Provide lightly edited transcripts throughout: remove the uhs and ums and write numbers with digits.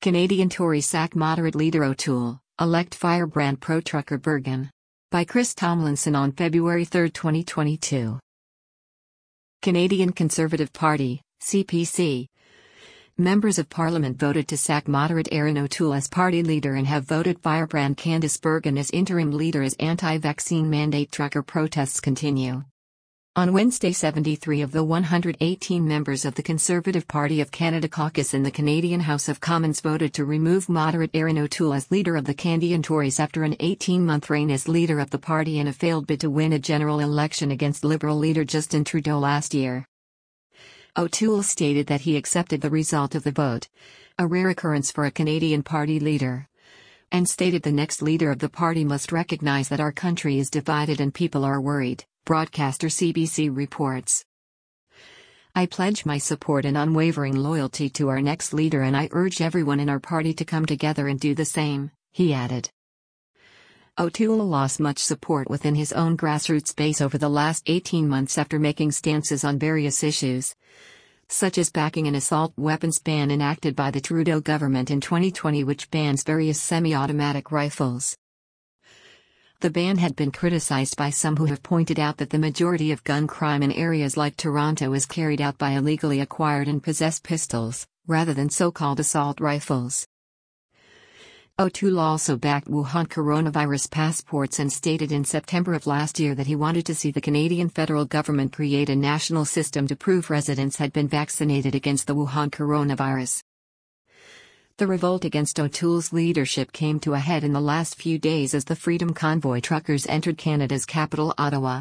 Canadian Tories sack moderate leader O'Toole, elect firebrand pro-trucker Bergen. By Chris Tomlinson on February 3, 2022. Canadian Conservative Party, CPC. Members of Parliament voted to sack moderate Erin O'Toole as party leader and have voted firebrand Candice Bergen as interim leader as anti-vaccine mandate trucker protests continue. On Wednesday, 73 of the 118 members of the Conservative Party of Canada caucus in the Canadian House of Commons voted to remove moderate Erin O'Toole as leader of the Canadian Tories after an 18-month reign as leader of the party in a failed bid to win a general election against Liberal leader Justin Trudeau last year. O'Toole stated that he accepted the result of the vote, a rare occurrence for a Canadian party leader, and stated the next leader of the party must recognize that our country is divided and people are worried. Broadcaster CBC reports. I pledge my support and unwavering loyalty to our next leader, and I urge everyone in our party to come together and do the same, he added. O'Toole lost much support within his own grassroots base over the last 18 months after making stances on various issues, such as backing an assault weapons ban enacted by the Trudeau government in 2020 which bans various semi-automatic rifles. The ban had been criticized by some who have pointed out that the majority of gun crime in areas like Toronto is carried out by illegally acquired and possessed pistols, rather than so-called assault rifles. O'Toole also backed Wuhan coronavirus passports and stated in September of last year that he wanted to see the Canadian federal government create a national system to prove residents had been vaccinated against the Wuhan coronavirus. The revolt against O'Toole's leadership came to a head in the last few days as the Freedom Convoy truckers entered Canada's capital, Ottawa.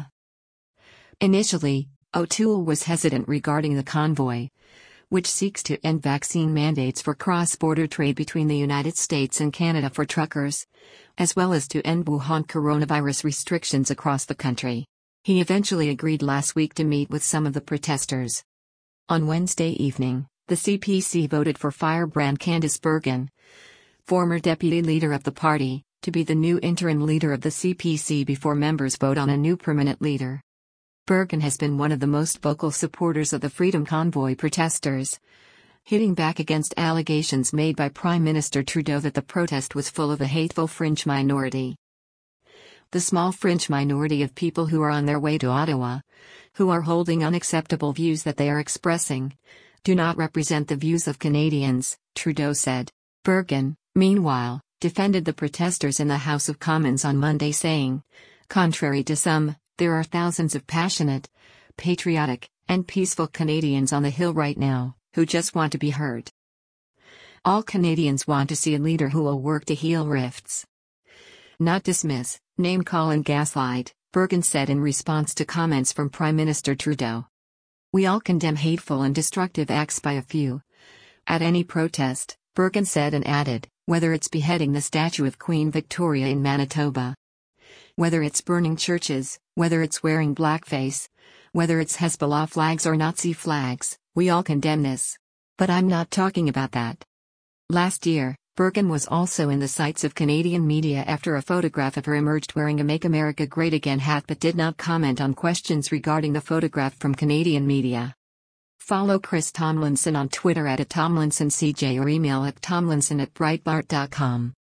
Initially, O'Toole was hesitant regarding the convoy, which seeks to end vaccine mandates for cross-border trade between the United States and Canada for truckers, as well as to end Wuhan coronavirus restrictions across the country. He eventually agreed last week to meet with some of the protesters. On Wednesday evening, the CPC voted for firebrand Candice Bergen, former deputy leader of the party, to be the new interim leader of the CPC before members vote on a new permanent leader. Bergen has been one of the most vocal supporters of the Freedom Convoy protesters, hitting back against allegations made by Prime Minister Trudeau that the protest was full of a hateful fringe minority. The small fringe minority of people who are on their way to Ottawa, who are holding unacceptable views that they are expressing, do not represent the views of Canadians, Trudeau said. Bergen, meanwhile, defended the protesters in the House of Commons on Monday, saying, "Contrary to some, there are thousands of passionate, patriotic, and peaceful Canadians on the Hill right now, who just want to be heard. All Canadians want to see a leader who will work to heal rifts, not dismiss, name-call and gaslight," Bergen said in response to comments from Prime Minister Trudeau. "We all condemn hateful and destructive acts by a few at any protest," Bergen said and added, "whether it's beheading the statue of Queen Victoria in Manitoba, whether it's burning churches, whether it's wearing blackface, whether it's Hezbollah flags or Nazi flags, we all condemn this. But I'm not talking about that." Last year, Bergen was also in the sights of Canadian media after a photograph of her emerged wearing a Make America Great Again hat but did not comment on questions regarding the photograph from Canadian media. Follow Chris Tomlinson on Twitter @TomlinsonCJ or email at tomlinson@breitbart.com.